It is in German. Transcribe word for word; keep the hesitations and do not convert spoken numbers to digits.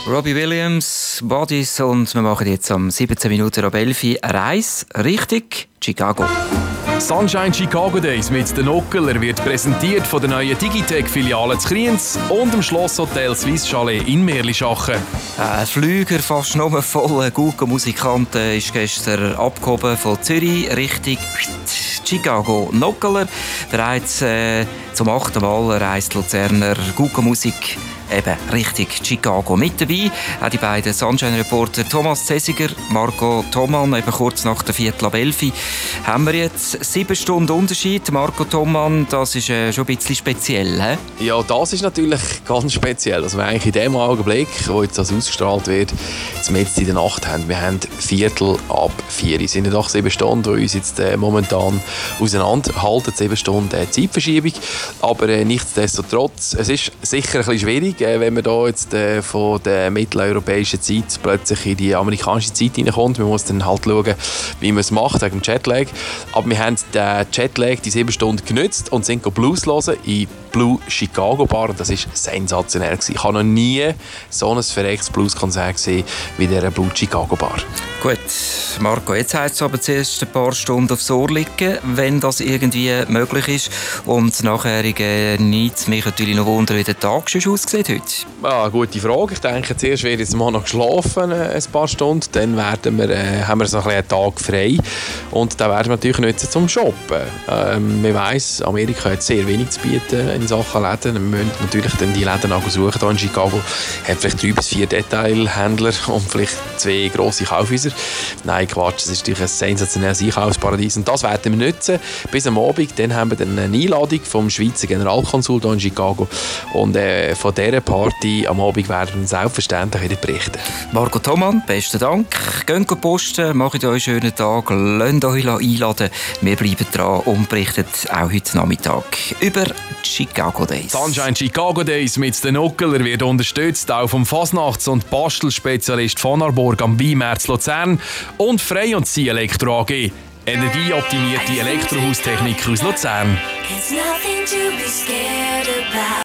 Robbie Williams, Bodies, und wir machen jetzt um siebzehn Minuten ab elf Uhr eine Reise Richtung Chicago. Sunshine Chicago Days mit den Nockeler wird präsentiert von der neuen Digitec-Filiale zu Kriens und dem Schlosshotel Swiss Chalet in Merlischachen. Ein Flüger fast nur voller guter Musikanten ist gestern abgehoben von Zürich Richtung Chicago. Nockeler, bereits äh, zum achten Mal reist Luzerner gute Musik eben Richtung Chicago. Mit dabei auch die beiden Sunshine-Reporter Thomas Zesiger, Marco Thoman. Eben kurz nach der Viertel ab elf Uhr haben wir jetzt sieben Stunden Unterschied. Marco Thoman, das ist äh, schon ein bisschen speziell, he? Ja, das ist natürlich ganz speziell. Also wir eigentlich in dem Augenblick, wo jetzt das ausgestrahlt wird, jetzt wir jetzt in der Nacht haben, wir haben Viertel ab vier. Es sind ja doch sieben Stunden, die uns jetzt äh, momentan auseinanderhalten. Sieben Stunden äh, Zeitverschiebung. Aber äh, nichtsdestotrotz, es ist sicher ein bisschen schwierig, wenn man da jetzt äh, von der mitteleuropäischen Zeit plötzlich in die amerikanische Zeit hineinkommt. Man muss dann halt schauen, wie man es macht, wegen dem Jetlag. Aber wir haben den Jetlag, die sieben Stunden genutzt und sind Blues hören in Blue Chicago Bar. Und das war sensationell. Ich habe noch nie so ein verrecktes Blues-Konzert gesehen wie in dieser Blue Chicago Bar. Gut, Marco, jetzt heisst es aber zuerst ein paar Stunden aufs Ohr liegen, wenn das irgendwie möglich ist. Und nachher äh, nimmt es mich natürlich noch wunder, wie der Tag schon aussieht heute. Ja, gute Frage. Ich denke, zuerst wird jetzt mal noch geschlafen, äh, ein paar Stunden. Dann werden wir, äh, haben wir so ein einen Tag frei. Und dann werden wir natürlich nutzen zum Shoppen. Ähm, man weiss, Amerika hat sehr wenig zu bieten in Sachen Läden. Wir müssen natürlich dann die Läden suchen. Hier in Chicago hat vielleicht drei bis vier Detailhändler und vielleicht zwei grosse Kaufhäuser. Nein, Quatsch, das ist natürlich ein sensationelles Einkaufsparadies. Und das werden wir nutzen bis am Abend. Dann haben wir dann eine Einladung vom Schweizer Generalkonsul hier in Chicago. Und äh, von dieser Party am Abend werden wir selbstverständlich wieder berichten. Marco Thoman, besten Dank. Geht posten, macht euch einen schönen Tag, lasst euch einladen. Wir bleiben dran und berichten auch heute Nachmittag über Chicago Days. Sunshine Chicago Days mit den Nockeler wird unterstützt auch vom Fasnachts- und Bastelspezialist von Arborg am Weinmärz Luzern und Frey und Sie Elektro A G. Energieoptimierte Elektrohaustechnik aus Luzern.